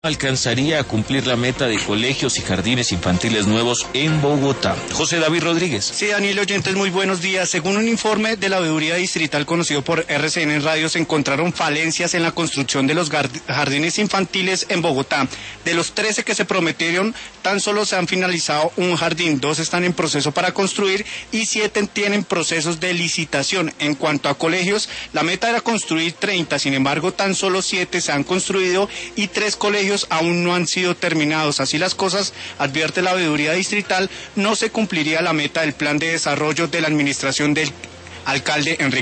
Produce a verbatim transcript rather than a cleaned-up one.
alcanzaría a cumplir la meta de colegios y jardines infantiles nuevos en Bogotá. José David Rodríguez. Sí, Daniel, oyentes, muy buenos días. Según un informe de la Veeduría Distrital conocido por R C N Radio, se encontraron falencias en la construcción de los jardines infantiles en Bogotá. De los trece que se prometieron, tan solo se han finalizado un jardín, dos están en proceso para construir y siete tienen procesos de licitación. En cuanto a colegios, la meta era construir treinta, sin embargo, tan solo siete se han construido y tres colegios aún no han sido terminados. Así las cosas, advierte la Veeduría Distrital, no se cumpliría la meta del plan de desarrollo de la administración del alcalde Enrique